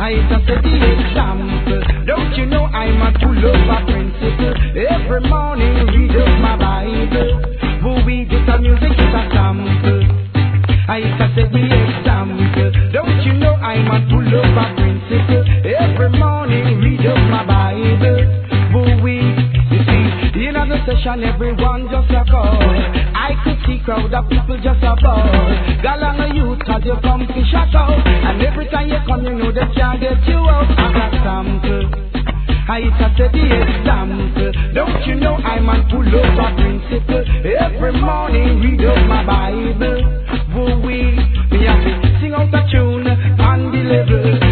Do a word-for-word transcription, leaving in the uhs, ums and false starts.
I just set the example. Don't you know I'm a true lover principle? Every morning read up my Bible. Who we get the music is a sample. I just set the example. Don't you know I'm a true lover principle? Every morning read up my Bible. Who we, you see, in the session everyone just a call. I could see crowd of people just a ball. Galang a youth cause you come to shut out. And every time you come you know they can't get you out. I got sample, I just set the example. Don't you know I'm a full over principle? Every morning read up my Bible. Woo wee, me have to sing out a tune on the level.